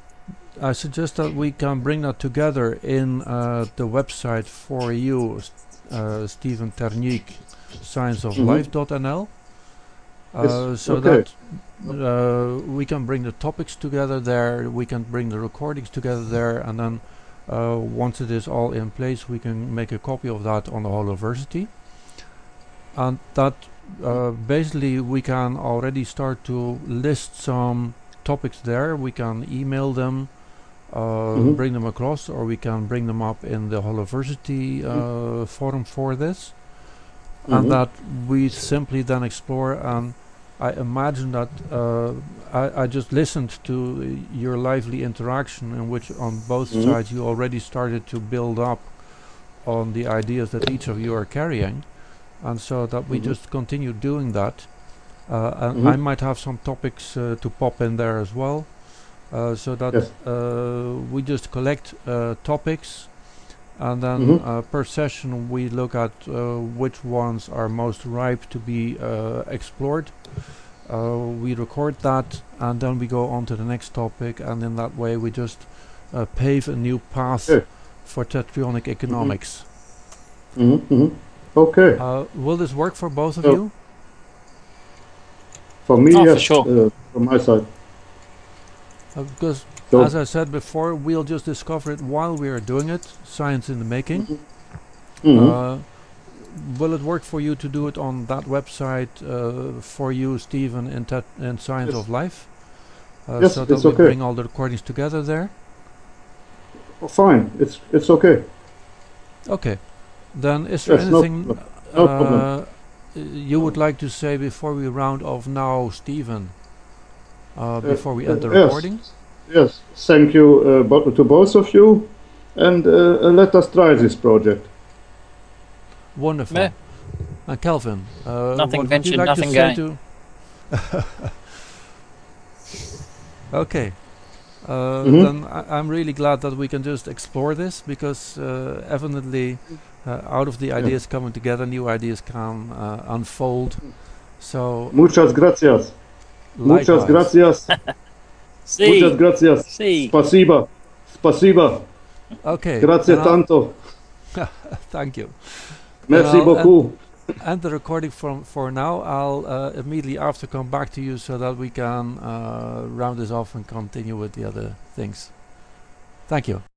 I suggest that we can bring that together in uh, the website for you, uh, Stephen Terniek, science of life dot n l. Uh, Yes, so okay. that uh, we can bring the topics together there, we can bring the recordings together there, and then uh, once it is all in place, we can make a copy of that on the Holoversity. And that uh, basically we can already start to list some topics there. We can email them, uh, Mhm. bring them across, or we can bring them up in the Holoversity uh, forum for this. And Mhm. that we simply then explore. And I imagine that uh, I, I just listened to uh, your lively interaction, in which on both Mhm. sides you already started to build up on the ideas that each of you are carrying, and so that we Mhm. just continue doing that. Uh, and Mhm. I might have some topics uh, to pop in there as well, uh, so that Yes. uh, we just collect uh, topics. And then Mhm. uh, per session we look at uh, which ones are most ripe to be uh, explored. Uh, we record that, and then we go on to the next topic, and in that way we just uh, pave a new path Okay. for tetronic economics. Mhm. Mhm. Okay. Uh, will this work for both of So- you? For me, Oh, for yes. sure. Uh, from my side. Uh, because, So- as I said before, we'll just discover it while we are doing it. Science in the making. Mhm. Uh, will it work for you to do it on that website uh, for you, Stephen, in, tet- in Science Yes. of Life? uh, Yes, so that it's we okay. bring all the recordings together there? Oh, fine, it's it's okay. Okay. Then is there Yes, no, anything no, no problem. uh, you would like to say before we round off now, Stephen? Uh, Uh, before we uh, end the yes, recording? yes. Thank you uh, bo- to both of you, and uh, uh, let us try this project. Wonderful. Yeah. And Kelvin, uh, Nothing what would you ventured, like to nothing say gained. to? Okay. Uh, Mhm. Then I, I'm really glad that we can just explore this, because uh, evidently uh, out of the Yeah. ideas coming together, new ideas can uh, unfold. So Muchas gracias. Muchas likewise. gracias. Muchas See, gracias. see. Spasiba. Spasiba. Okay. Grazie Then I'll, tanto. thank you. Merci I'll end- beaucoup. End the recording from for now. I'll uh, immediately after come back to you so that we can uh, round this off and continue with the other things. Thank you.